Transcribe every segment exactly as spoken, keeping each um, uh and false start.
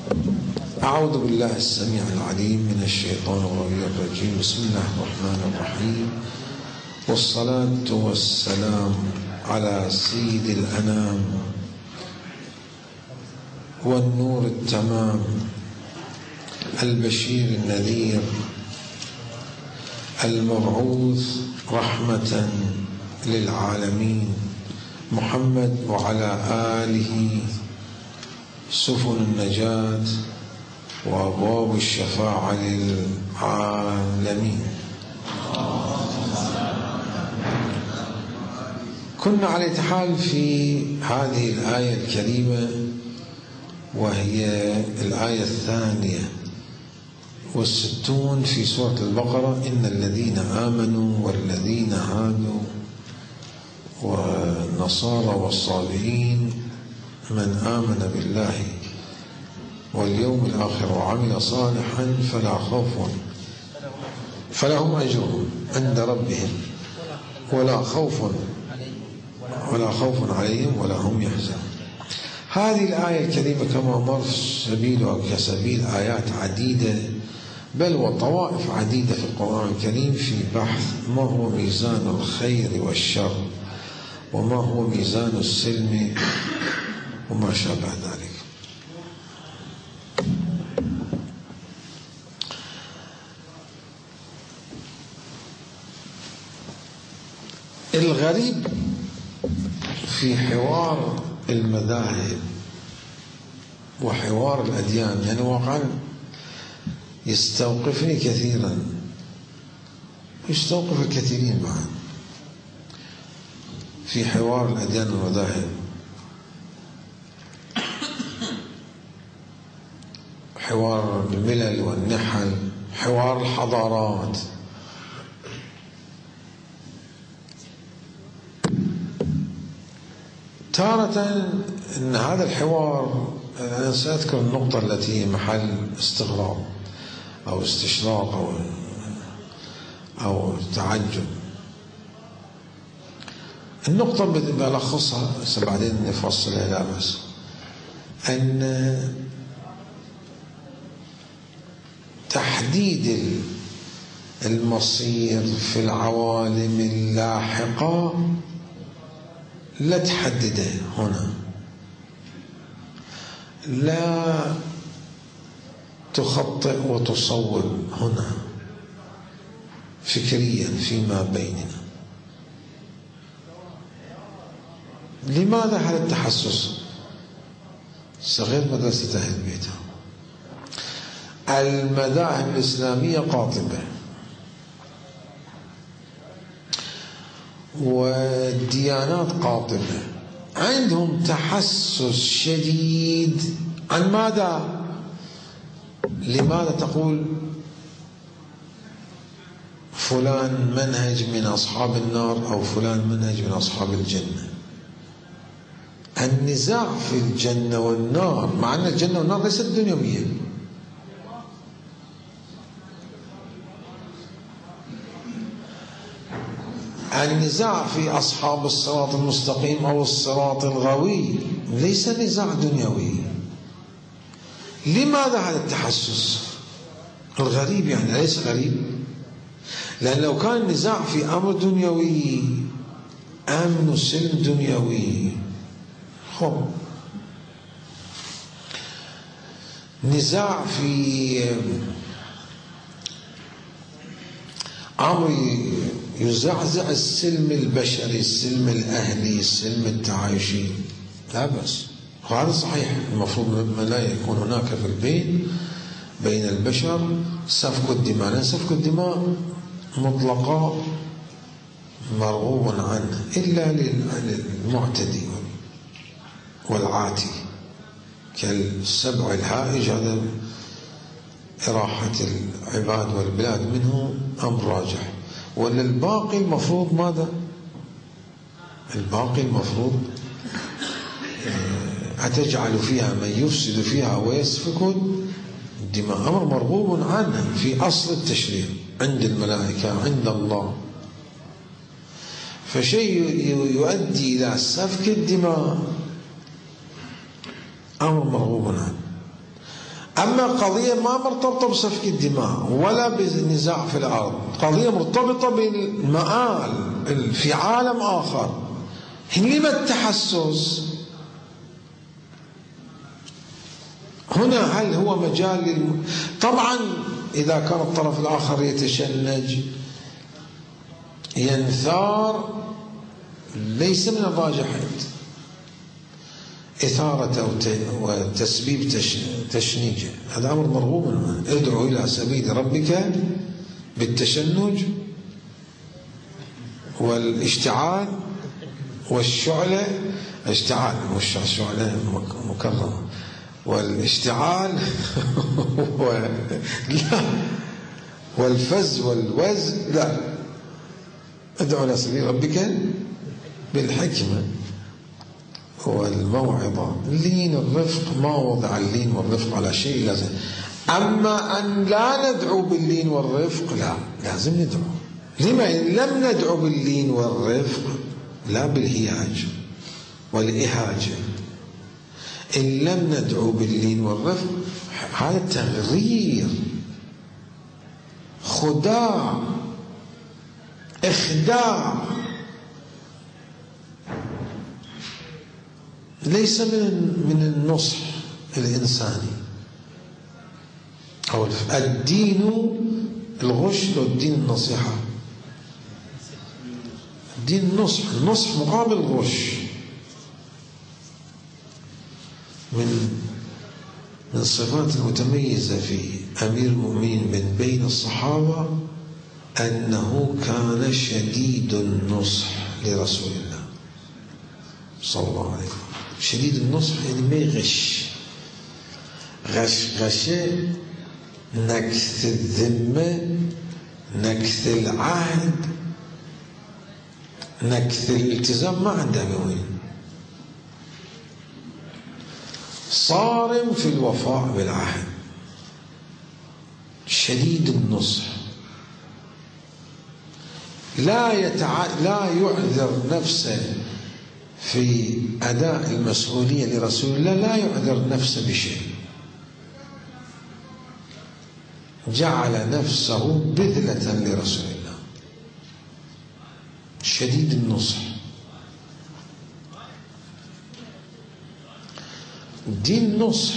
أعوذ بالله السميع العليم من الشيطان الرجيم. بسم الله الرحمن الرحيم، والصلاة والسلام على سيد الأنام والنور التمام البشير النذير المبعوث رحمة للعالمين محمد وعلى آله سفن النجاة وأبواب الشفاعة للعالمين. كنا على حال في هذه الآية الكريمة، وهي الآية الثانية والستون في سورة البقرة: إن الذين آمنوا والذين هادوا والنصارى والصابئين من آمن بالله واليوم الآخر وعمل صالحا فلا خوف فلهم أجرهم عند ربهم ولا خوف ولا خوف عليهم ولا هم يحزنون. هذه الآية الكريمة كما مر سبيلها كسبيل آيات عديدة، بل وطوائف عديدة في القرآن الكريم في بحث ما هو ميزان الخير والشر، وما هو ميزان السلم، وما شابه ذلك. الغريب في حوار المذاهب وحوار الأديان، يعني واقعا يستوقفني كثيرا، يستوقف الكثيرين بعد في حوار الأديان والمذاهب، حوار الملل والنحل، حوار الحضارات. تارة أن هذا الحوار، أنا سأذكر النقطة التي هي محل استغراب أو استشراق أو أو تعجب. النقطة بلخصها بعدين نفصلها، لا بس أن تحديد المصير في العوالم اللاحقة لا تحدده هنا، لا تخطئ وتصور هنا فكريا فيما بيننا. لماذا هذا التحسس؟ صغير مدرسة أهل البيت. المذاهب الإسلامية قاطبة، والديانات قاطبة، عندهم تحسس شديد عن ماذا؟ لماذا تقول فلان منهج من أصحاب النار أو فلان منهج من أصحاب الجنة؟ النزاع في الجنة والنار، مع أن الجنة والنار ليست دنيوية. النزاع في أصحاب الصراط المستقيم أو الصراط الغوي ليس نزاع دنيوي. لماذا هذا التحسس الغريب؟ يعني ليس غريب، لأن لو كان النزاع في أمر دنيوي، أمن وسلم دنيوي، خب نزاع في أمر يزعزع السلم البشري، السلم الأهلي، السلم التعايشي، لا بأس، وهذا صحيح. المفروض لا يكون هناك في البين بين البشر سفك الدماء، لأن سفك الدماء مطلقة مرغوب عنه إلا للمعتدي والعاتي كالسبع الهائج، هذا إراحة العباد والبلاد منه أمر راجح. ولا الباقي المفروض ماذا؟ الباقي المفروض أتجعل فيها من يفسد فيها ويسفك الدماء، أمر مرغوب عنه في أصل التشريع عند الملائكة عند الله. فشيء يؤدي إلى سفك الدماء أمر مرغوب عنه. أما قضية ما مرتبطة بسفك الدماء ولا بالنزاع في الأرض، قضية مرتبطة بالمآل في عالم آخر، لما التحسس هنا؟ هل هو مجال للم... طبعا إذا كان الطرف الآخر يتشنج ينثار ليس من الراجحات إثارة وتسبيب تشنيجه، هذا أمر مرغوب منه. ادعو إلى سبيل ربك بالتشنج والاشتعال والشعلة، اشتعال مش شعلة مكرمة، والاشتعال و... لا والفز والوز لا، ادعو إلى سبيل ربك بالحكمة والموعظة. اللين الرفق، ما وضع اللين والرفق على شيء لازم. أما أن لا ندعو باللين والرفق لا، لازم ندعو. لما إن لم ندعو باللين والرفق لا بالهياج والإهاجة، إن لم ندعو باللين والرفق هذا تغرير، خداع، إخداع، ليس من من النصح الإنساني. أو الدين الغش والدين النصيحة. الدين النصح، النصح مقابل الغش. من من الصفات المتميزة في أمير المؤمنين من بين الصحابة أنه كان شديد النصح لرسول الله صلى الله عليه وسلم. شديد النصح يعني ما يغش. غش غشة نكث الذمة، نكث العهد، نكث الالتزام، ما عنده وين. صارم في الوفاء بالعهد، شديد النصح، لا يتع... لا يعذر نفسه في أداء المسؤولية لرسول الله، لا يعذر نفسه بشيء. جعل نفسه بذلة لرسول الله، شديد النصح. دين النصح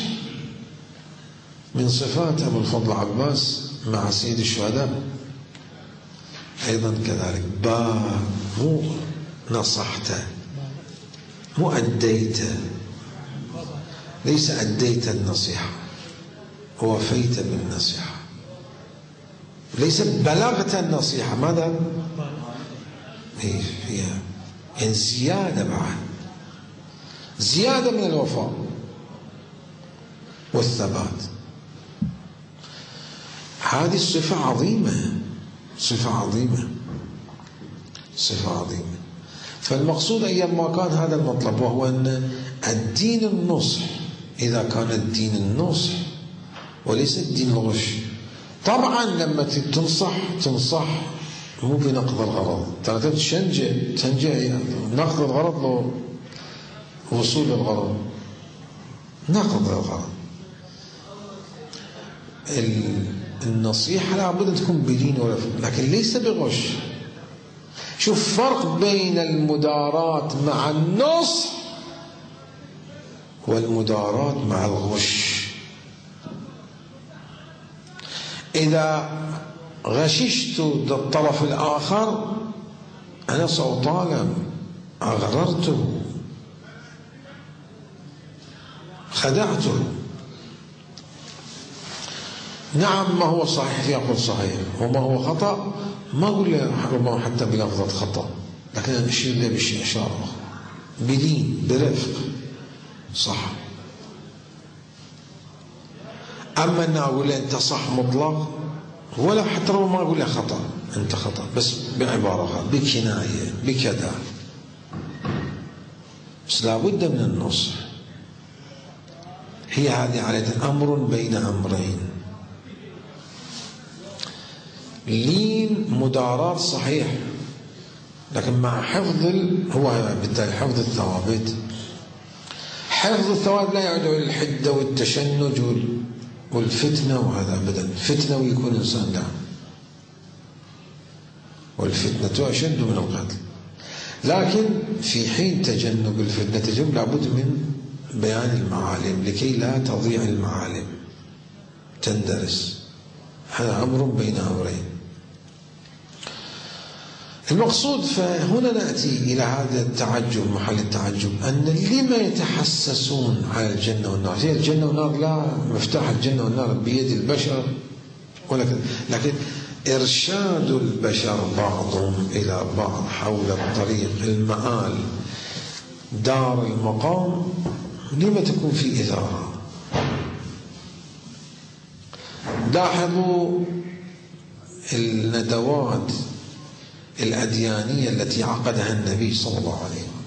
من صفات أبو الفضل عباس مع سيد الشهداء أيضا كذلك. با مو نصحته، مو أديته، ليس أديت النصيحة، ووفيت بالنصيحة، ليس بلغت النصيحة. ماذا؟ هي فيها يعني زيادة بعد، زيادة من الوفاء والثبات. هذه الصفة عظيمة، صفة عظيمة، صفة عظيمة. فالمقصود أيام ما كان هذا المطلب، وهو أن الدين النصح، إذا كان الدين النصح وليس الدين الغش. طبعا لما تنصح تنصح مو بنقض الغرض، ترى تنجع تنجع يعني نقض الغرض لو وصول الغرض، نقض الغرض. النصيحة لابد أن تكون بلين ورفق، لكن ليس بغش. شوف فرق بين المداراة مع النصح والمداراة مع الغش. إذا غششت الطرف الآخر أنا سأطالب، أغررته، خدعته. نعم ما هو صحيح يقول صحيح، وما هو خطأ ما أقول له ربما حتى بلفظة خطأ، لكن أنا أشير له بشيء إشارة بلين برفق صح. أما أن أقول له أنت صح مطلق، ولا حتى ربما ما أقول له خطأ، أنت خطأ، بس بعبارة بكناية بكذا. بس لابد من النصح. هي هذه على أمر بين أمرين. لين مداراة صحيح، لكن مع حفظ ال... هو بالتالي حفظ الثوابت. حفظ الثوابت لا يعود إلى الحدة والتشنج وال... والفتنة وهذا أبدا، فتنة ويكون إنسان لا، والفتنة أشد من القتل. لكن في حين تجنب الفتنة تجنب لابد من بيان المعالم لكي لا تضيع المعالم، تندرس. هذا أمر بين أمرين. المقصود فهنا نأتي إلى هذا التعجب، محل التعجب، أن لما يتحسسون على الجنة والنار؟ هي الجنة والنار لا مفتاح الجنة والنار بيد البشر، ولكن لكن إرشاد البشر بعضهم إلى بعض حول الطريق، المآل، دار المقام، لما تكون في إثارة؟ لاحظوا الندوات الأديانية التي عقدها النبي صلى الله عليه وسلم،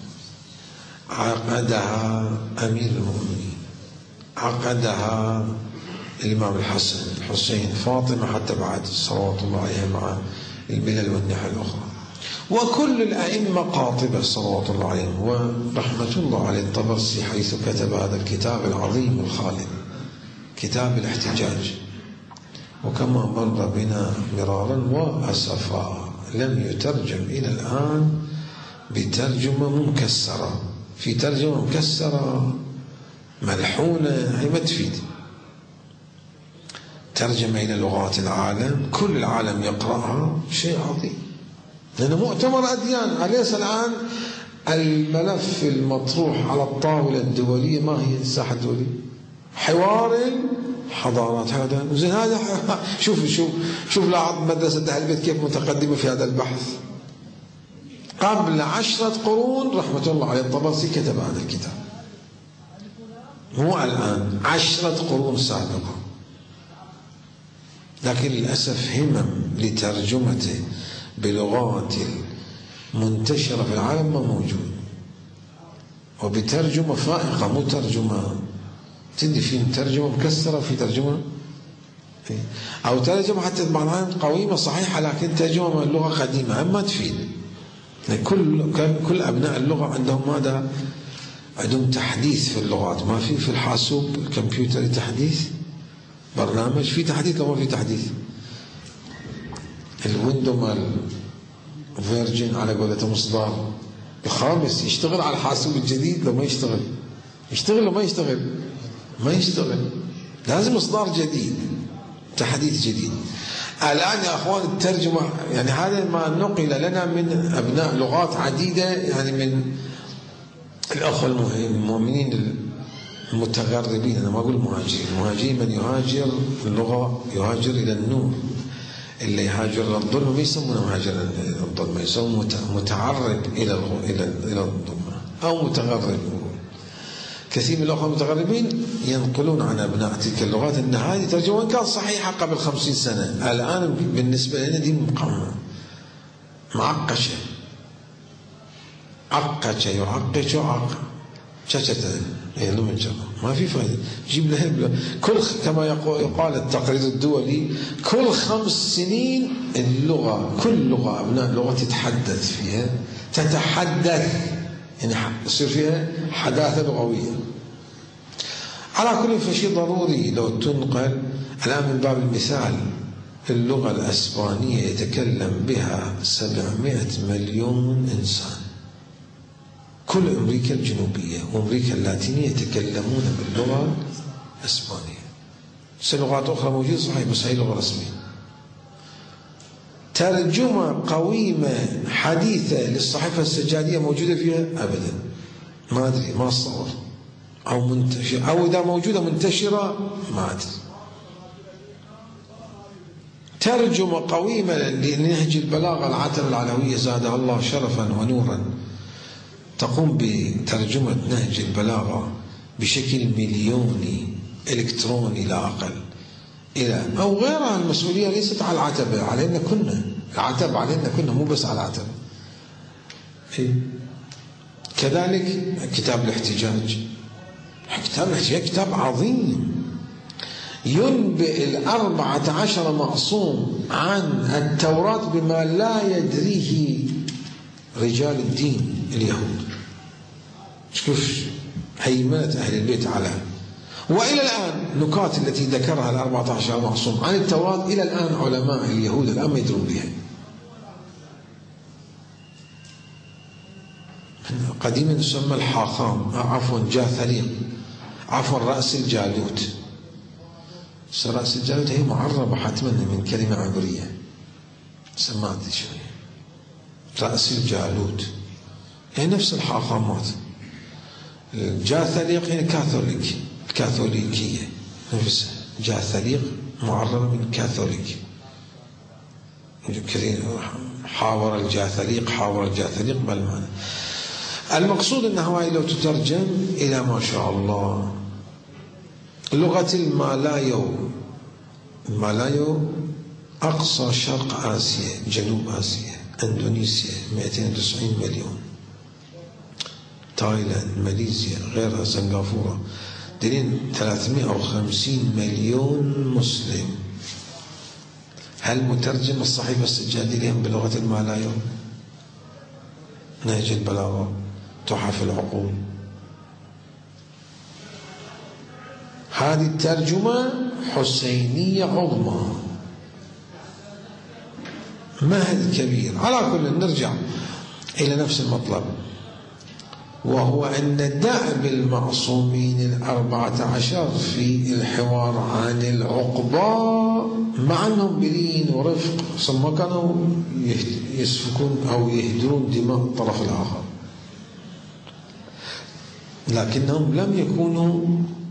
عقدها أمير المؤمنين، عقدها الإمام الحسن، الحسين، فاطمة، حتى بعد صلوات الله عليها مع الملل والنحل الأخرى، وكل الأئمة قاطبة صلوات الله عليهم، ورحمة الله على الطبرسي حيث كتب هذا الكتاب العظيم الخالد، كتاب الاحتجاج. وكما مر بنا مرارا وأسفا لم يترجم إلى الآن بترجمة مكسرة، في ترجمة مكسرة ملحونة هي ما تفيد، ترجمة إلى لغات العالم كل العالم يقرأها، شيء عظيم، لأنه مؤتمر أديان. أليس الآن الملف المطروح على الطاولة الدولية ما هي الساحة الدولية؟ حوار حضارات. هذا زين، هذا شوف شوف شوف لاحظ مدرسة أهل البيت كيف متقدمة في هذا البحث. قبل عشرة قرون رحمة الله عليه الطبرسي كتب هذا الكتاب، مو الآن، عشرة قرون سابقة، لكن للأسف همم لترجمته بلغات منتشرة في العالم ما موجود، وبترجمة فائقة، مو ترجمة تدي في ترجمة مكسرة، في ترجمة أو ترجمة حتى بعضها قويمة صحيحة لكن ترجمة من اللغة قديمة ما تفيد. كل كل أبناء اللغة عندهم ماذا؟ عندهم تحديث في اللغات، ما في في الحاسوب الكمبيوتر تحديث، برنامج في تحديث لو ما في تحديث. الويندو مال فيرجن على قولتهم إصدار الخامس يشتغل على الحاسوب الجديد، لو ما يشتغل يشتغل لو ما يشتغل ما يشتغل، لازم إصدار جديد، تحديث جديد. الآن يا أخوان الترجمة يعني هذا ما نقل لنا من أبناء لغات عديدة، يعني من الأخوة المؤمنين المتغربين، أنا ما أقول مهاجرين، المهاجرين من يهاجر اللغة يهاجر إلى النور، اللي يهاجر إلى الظلم ما يسمونه مهاجر إلى الظلم، يسمونه متعرب إلى إلى إلى الظلم أو متغرب. كثير من الأخوة المتغربين ينقلون عن أبناء تلك اللغات أن هذه ترجمة كانت صحيحة قبل خمسين سنة، الآن بالنسبة لنا دي مقامة معقشة، عقشة يعقش عق شاشة يعني من جرى ما في فائدة. جيب له كل كما يقال التقرير الدولي كل خمس سنين اللغة، كل لغة أبناء لغة تتحدث فيها، تتحدث يعني يصير فيها حداثة لغوية. على كل فشيء ضروري لو تنقل. الآن من باب المثال اللغة الأسبانية يتكلم بها سبعمائة مليون إنسان، كل أمريكا الجنوبية وأمريكا اللاتينية يتكلمون باللغة الأسبانية. لغات أخرى موجودة صحيح بس هي لغة رسمية. ترجمة قويمة حديثة للصحيفة السجادية موجودة فيها أبدا، ما أدري، ما أتصور، أو منتشرة، أو إذا موجودة منتشرة ما أدري. ترجمة قويمة لنهج البلاغة العتبة العلوية زادها الله شرفا ونورا، تقوم بترجمة نهج البلاغة بشكل مليوني إلكتروني لا أقل، إلى أو غيرها. المسؤولية ليست على العتبة، علينا كنا، العتبة علينا كنا مو بس على العتبة. كذلك كتاب الاحتجاج، كتاب الاحتجاج كتاب عظيم ينبئ الأربعة عشر معصوم عن التوراة بما لا يدريه رجال الدين اليهود. شوف هيمنة أهل البيت على وإلى الآن نكات التي ذكرها الأربعة عشر معصوم عن التوراة إلى الآن علماء اليهود الآن ما يدرون بها. قديما يسمى الحاخام، عفوا جاثليق، عفوا رأس الجالوت. رأس الجالوت هي معربة حتما من كلمة عبرية، سمعت شوية رأس الجالوت يعني نفس الحاخامات. الجاثليق يعني كاثوليك، الكاثوليكية نفسها، جاثليق معربة من كاثوليك. حاور الجاثليق، حاور الجاثليق بالمعنى. المقصود أن هواي لو تترجم إلى ما شاء الله لغة المالايو. المالايو أقصى شرق آسيا، جنوب آسيا، أندونيسيا مئتين وتسعين مليون، تايلاند، ماليزيا، غيرها، سنغافورة، دلين ثلاثمئة وخمسين مليون مسلم. هل مترجم الصحيفة السجادية لهم بلغة المالايو؟ نهج البلاغة، تحف العقول. هذه الترجمة حسينية عظمى، مهد كبير. على كل نرجع إلى نفس المطلب، وهو أن دأب المعصومين الأربعة عشر في الحوار عن العقبة مع أنهم بلين ورفق، ثم كانوا يسفكون أو يهدرون دماء الطرف الآخر، لكنهم لم يكونوا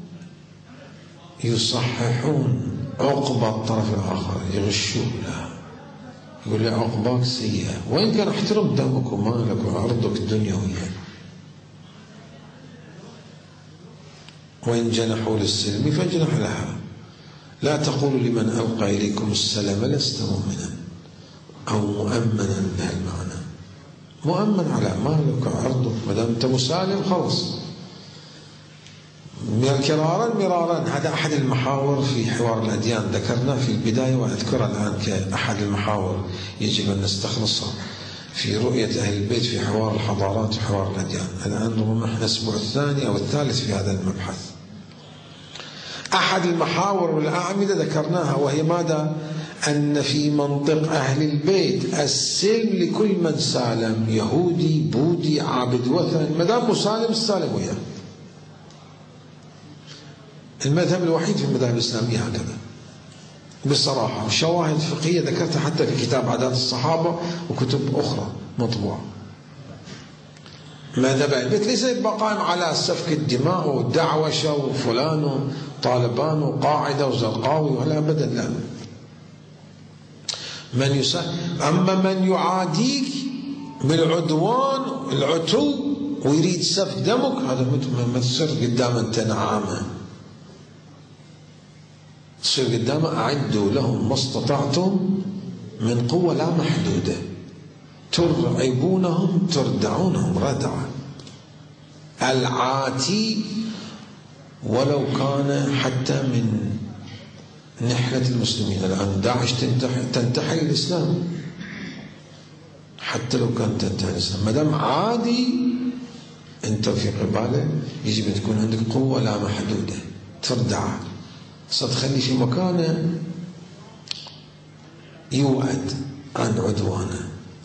يصححون عقبة الطرف الآخر، يغشوه له، يقول لي عقباك سيئة، وإن كان احترم دمك ومالك وعرضك الدنيوية، وإن جنحوا للسلم فاجنح لها. لا تقولوا لمن ألقى إليكم السلام لست مؤمنا أو مؤمنا بهالمعنى. مؤمن على مالك وعرضك، ما دام أنت مسالم خلاص. مرارا مرارا هذا أحد المحاور في حوار الأديان، ذكرناه في البداية وأذكره الآن كأحد المحاور يجب أن نستخلصها في رؤية أهل البيت في حوار الحضارات وحوار الأديان. الآن ربما احنا الأسبوع الثاني أو الثالث في هذا المبحث. أحد المحاور والأعمدة ذكرناها، وهي ماذا؟ أن في منطق أهل البيت السلم لكل من سالم، يهودي، بوذي، عابد وثن، ما دام مسالم السالم وياه. المذهب الوحيد في المذاهب الإسلامية هكذا بصراحة، وشواهد فقهية ذكرتها حتى في كتاب عادات الصحابة وكتب أخرى مطبوعة. مذهب أهل البيت ليس يبقى قائم على سفك الدماء ودعوشة وفلان وطالبان وقاعدة وزرقاوي، ولا أبدا، لا. من يس... أما من يعاديك بالعدوان العتو ويريد سفك دمك، هذا ما تصير قدام أنت نعامة، تصير قدامه أعدوا لهم ما استطعتم من قوة لا محدودة، ترعبونهم تردعونهم ردعا. العاتي ولو كان حتى من نحلة المسلمين، الآن داعش تنتحل الإسلام، حتى لو كان تنتحل الإسلام، ما دام عادي أنت في قباله يجب أن تكون عندك قوة لا محدودة تردعه، ستخلي في مكانه يوعد عن عدوانه.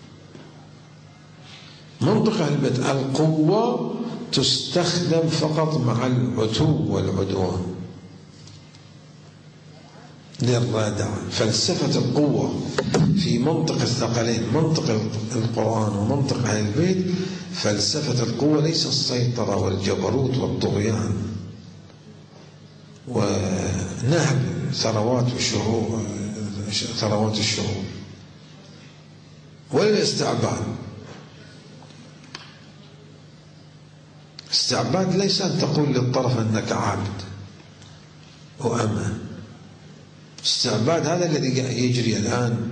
منطقة البيت القوة تستخدم فقط مع العتو والعدوان للردع. فلسفة القوة في منطق الثقلين، منطق القرآن ومنطق أهل البيت، فلسفة القوة ليس السيطرة والجبروت والطغيان ونهب ثروات الشعوب ثروات الشعوب ولا الاستعباد. استعباد ليس أن تقول للطرف أنك عبد وأمة. استعباد هذا الذي يجري الآن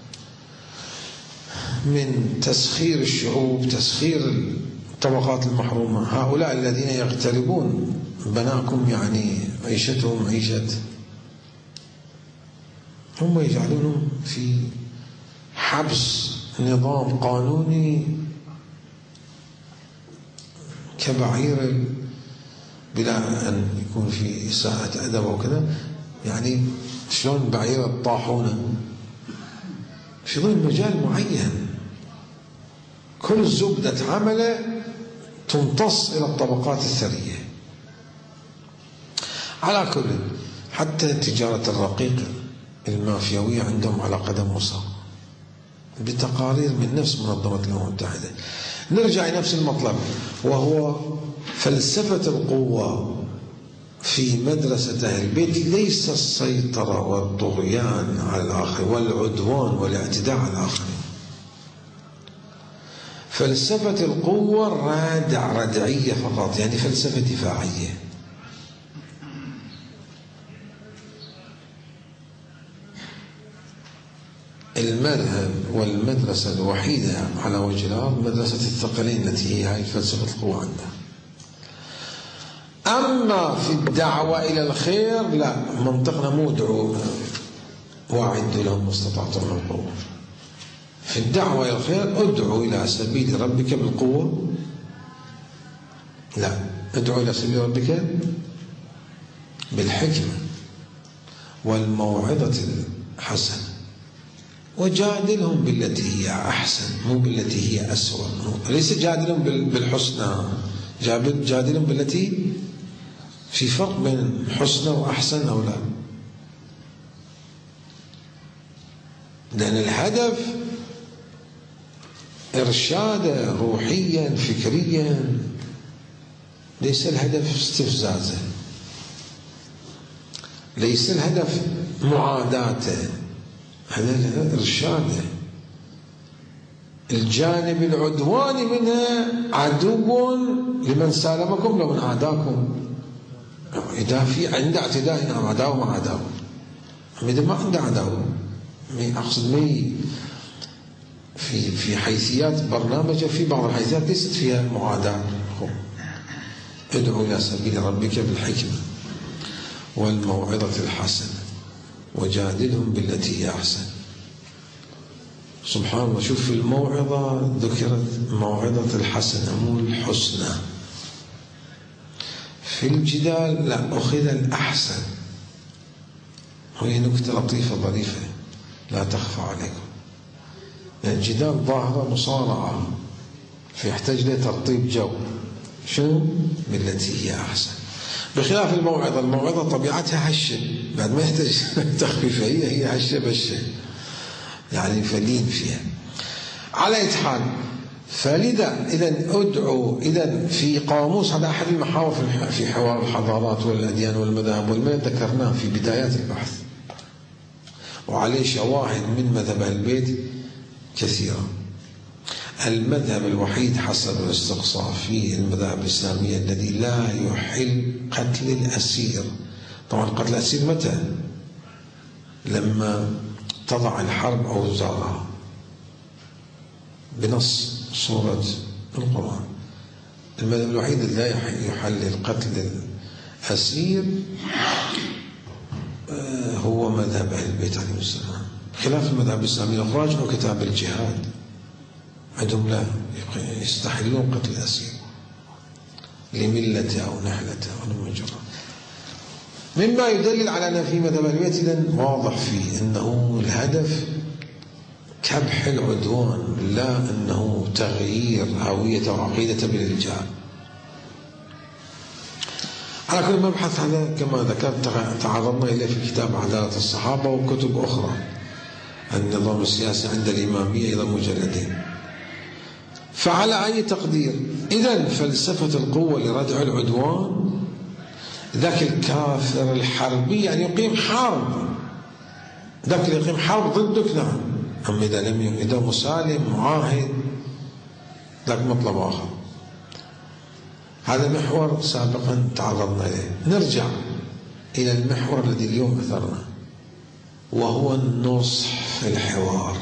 من تسخير الشعوب، تسخير الطبقات المحرومة. هؤلاء الذين يغتربون بناكم يعني عيشتهم عيشة، هم يجعلونهم في حبس نظام قانوني كبعير بلا أن يكون في إساءة أدب وكذا. يعني شلون بعيرة الطاحونة في ضمن مجال معين، كل زبدة عمله تمتص إلى الطبقات الثرية. على كل، حتى تجارة الرقيق المافيوية عندهم على قدم وساق بتقارير من نفس منظمة الأمم المتحدة. نرجع إلى نفس المطلب، وهو فلسفة القوة في مدرسة أهل البيت ليس السيطرة والطغيان على الآخر والعدوان والاعتداء على الآخرين. فلسفة القوة رادع ردعية فقط، يعني فلسفة دفاعية. المذهب والمدرسة الوحيدة على وجه الأرض مدرسة الثقلين التي هي هاي فلسفة القوة عندها. أما في الدعوة إلى الخير لا، منطقنا مو ادعوا واعدوا لهم ما استطعتم من القوة. في الدعوة إلى الخير ادعوا إلى سبيل ربك بالقوة، لا، ادعوا إلى سبيل ربك بالحكمة والموعظة الحسنة وجادلهم بالتي هي أحسن، مو بالتي هي أسوأ. ليس جادلهم بالحسنى، جادلهم بالتي، في فرق بين حسنى وأحسن أو لا؟ لأن الهدف إرشادا روحيا فكريا، ليس الهدف استفزازا، ليس الهدف معاداته، هذا إرشاده. الجانب العدواني منها عدو لمن سالمكم لمن أعداكم. إذا في عنده اعتداء نعم عداوة مع عداوة، إذا ما عنده عداوة، أقصد مي في في حيثيات برنامجه، في بعض الحيثيات ليست فيها معاداة. ادعو إلى سبيل ربك بالحكمة والموعظة الحسنة وجادلهم بالتي هي أحسن. سبحان الله، شوف في الموعظة ذكرت موعظة الحسنة مو الحسنى، في الجدال لا، أخذ الأحسن. وهي نكتة لطيفة ظريفة لا تخفى عليكم. يعني الجدال ظاهرة مصارعة، فيحتاج له ترطيب جو، شنو؟ بالتي هي أحسن. بخلاف الموعظة، الموعظة طبيعتها هشة، بعد ما يحتاج تخفيف، هي هي هشة بشة، يعني فلين فيها. على أي حال، فلذا إذا أدعو، إذا في قاموس، هذا أحد المحاور في حوار الحضارات والأديان والمذاهب والملل، ذكرناه في بدايات البحث، وعليه شواهد من مذهب أهل البيت كثيرة. المذهب الوحيد حسب الاستقصاء في المذاهب الإسلامية الذي لا يحل قتل الأسير. طبعا قتل الأسير متى؟ لما تضع الحرب أوزارها بنص سورة القرآن. المذهب الوحيد الذي لا يحلل قتل الأسير هو مذهب أهل البيت عليهم السلام، خلاف المذهب الإسلامي الأخرى. أو كتاب الجهاد عندهم لا يستحلون قتل الأسير لملته أو نحلته أو مجرى. مما يدلل على أن في مذهب أهل البيت إذن واضح فيه أنه الهدف كبح العدوان، لا أنه تغيير هوية وعقيدة بالإلجاء. على كل مبحث هذا كما ذكرت تعرضنا إليه في كتاب عدالة الصحابة وكتب أخرى. النظام السياسي عند الإمامية أيضا مجلدين. فعلى أي تقدير، إذن فلسفة القوة لردع العدوان، ذاك الكافر الحربي يعني يقيم حرب، ذاك اللي يقيم حرب ضدك نعم، أما إذا لم يكن، إذا مسالم معاهد، ذاك مطلب آخر. هذا محور سابقا تعرضنا إليه. نرجع إلى المحور الذي اليوم أثرنا، وهو النصح في الحوار.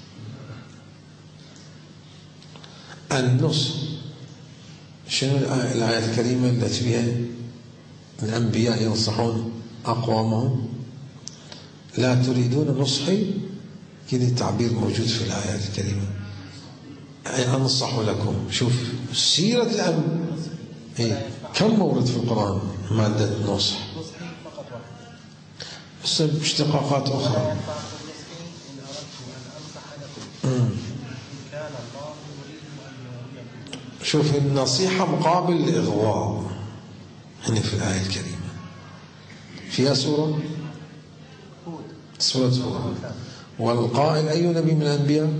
النصح، شنو الآية الكريمة التي فيها الأنبياء ينصحون أقوامهم؟ لا تريدون نصحي، كذا التعبير موجود في الآيات الكريمة، أي أنصح لكم. شوف سيرة الأنبياء، إيه؟ كم مورد في القرآن مادة نصح؟ بس باشتقاقات أخرى. شوف النصيحة مقابل الإغواء هنا في الآية الكريمة. فيها سورة سورة هود. والقائل أي نبي من الأنبياء؟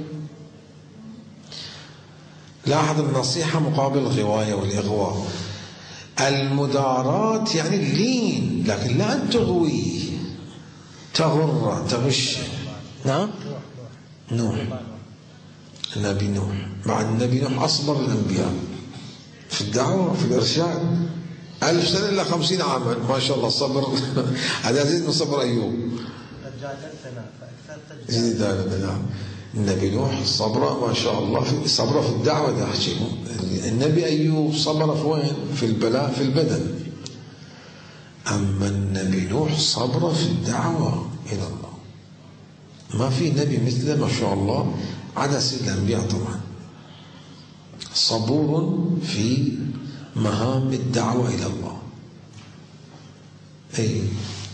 لاحظ النصيحة مقابل الغواية والإغواء. المداراة يعني اللين، لكن لا أن تغوي تغر تغش. نعم نوح، النبي نوح، مع النبي نوح أصبر الأنبياء في الدعوة في الإرشاد. ألف سنة إلا خمسين عاما ما شاء الله صبر. هذا زيد من صبر أيوب. زيد نعم. النبي نوح صبر ما شاء الله في صبر في الدعوة. ده شيء. النبي أيوب صبر في وين؟ في البلاء في البدن. أما النبي نوح صبر في الدعوة إلى الله. ما في نبي مثله ما شاء الله عدا سيد الأنبياء طبعا. صبور في مهام الدعوة إلى الله. أي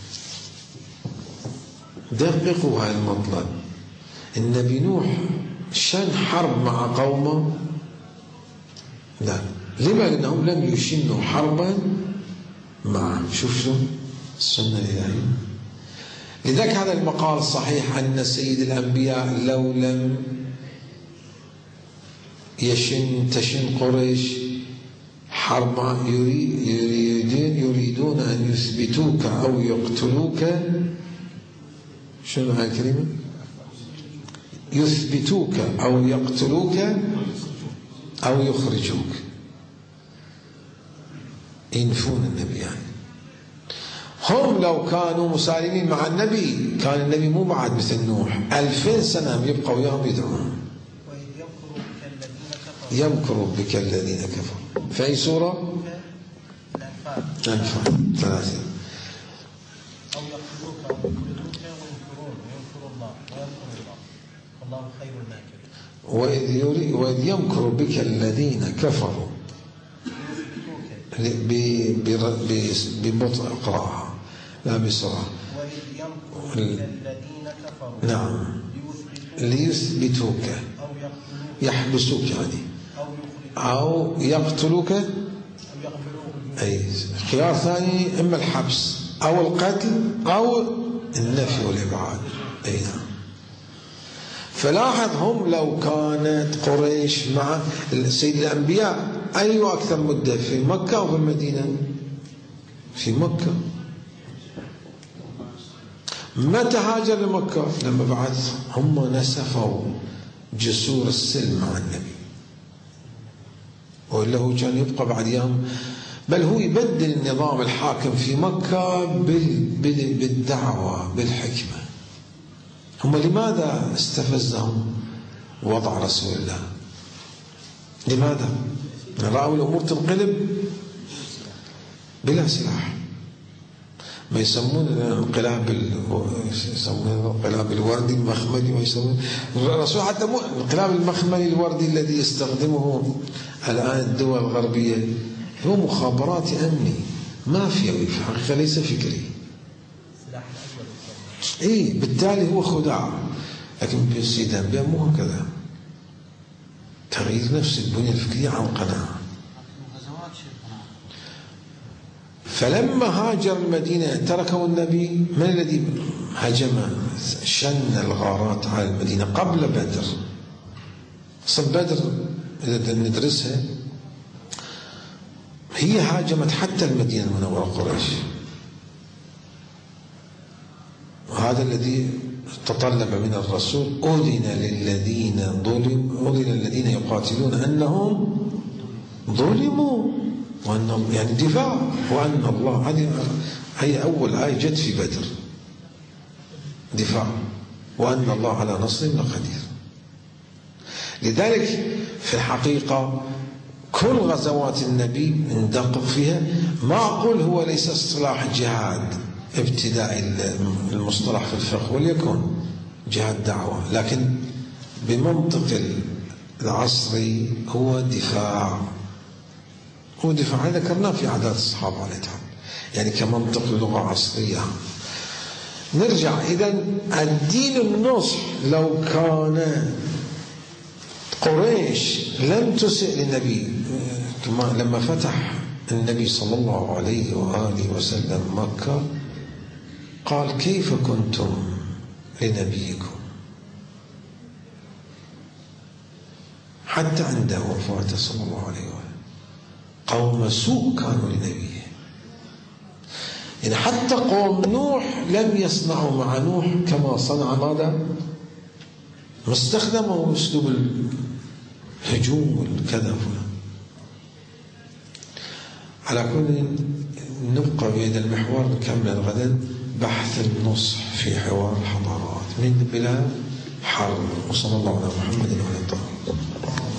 دققوا هذا المطلب. النبي نوح شن حرب مع قومه؟ لا. لما؟ لأنهم لم يشنوا حربا معه. شوف شو السنة الإلهية. لذلك هذا المقال صحيح أن سيد الأنبياء لو لم يشن تشن قريش حرب يريدون يريدون أن يثبتوك أو يقتلوك. شنو هاي الكلمة؟ يثبتوك أو يقتلوك أو يخرجوك. ينفون النبي يعني. هم لو كانوا مسالمين مع النبي كان النبي مو بعد مثل نوح ألفين سنة يبقوا وياهم يدعون. يمكروا بك الذين كفروا. في أي سورة؟ الأنفال ثلاثين. أو يقتلوك أو يقتلوك وينكرون وينكر الله وينكر الله والله خير الماكرين. وإذ يمكر بك الذين كفروا ببطء اقراها لا بسرعة. وإذ يمكر بك الذين كفروا نعم ليثبتوك أو يحبسوك يعني أو أو يقتلوك. أي خيار ثاني إما الحبس أو القتل أو النفي والإبعاد. أي نعم. فلاحظ هم لو كانت قريش مع سيد الأنبياء أي أكثر مدة في مكة أو في المدينة؟ في مكة. متى هاجر لمكة؟ لما بعث هم نسفوا جسور السلم مع النبي، وإلا هو كان يبقى بعد يوم، بل هو يبدل النظام الحاكم في مكة بالدعوة بالحكمة. هم لماذا استفزهم وضع رسول الله؟ لماذا؟ رأوا الأمور تنقلب بلا سلاح. ما يسمون الانقلاب يسمون الانقلاب الوردي المخملي، ويسمون الرسول حتى مو الانقلاب المخملي الوردي الذي يستخدمه الآن الدول الغربية هو مخابراتي أمني، ما في في حقيقة ليس فكري. إيه بالتالي هو خداع. لكن بالسيد الأنبياء مو هكذا. تغيير نفس البنية الفكرية عن قناعة. فلما هاجر المدينة تركوا النبي، من الذي هجم شن الغارات على المدينة قبل بدر؟ أصل بدر إذا ندرسها هي هاجمت حتى المدينة المنورة قريش، وهذا الذي تطلب من الرسول أذن للذين ظلموا أذن الذين يقاتلون أنهم ظلموا، وأن يعني دفاع، وأن الله. هذه هي أول آية جت في بدر، دفاع، وأن الله على نصرهم لقدير. لذلك في الحقيقة كل غزوات النبي ندقق فيها، ما أقول هو ليس اصطلاح جهاد ابتداء المصطلح في الفقه وليكن جهاد دعوة، لكن بمنطق العصري هو دفاع ودفاع ذكرناه في عادات الصحابة عليه السلام، يعني كمنطق لغة عصرية. نرجع إذا الدين النصح. لو كان قريش لم تسئ للنبي لما فتح النبي صلى الله عليه وآله وسلم مكة، قال كيف كنتم لنبيكم؟ حتى عند وفاته صلى الله عليه وآله قوم سوء كانوا لنبيه. يعني حتى قوم نوح لم يصنعوا مع نوح كما صنع ماذا؟ ما استخدموا أسلوب الهجوم والكذا. على كل نبقى بهذا المحور، نكمل غدا بحث النصح في حوار الحضارات من بلا حرب. وصلى الله على محمد وعلى اله وصحبه.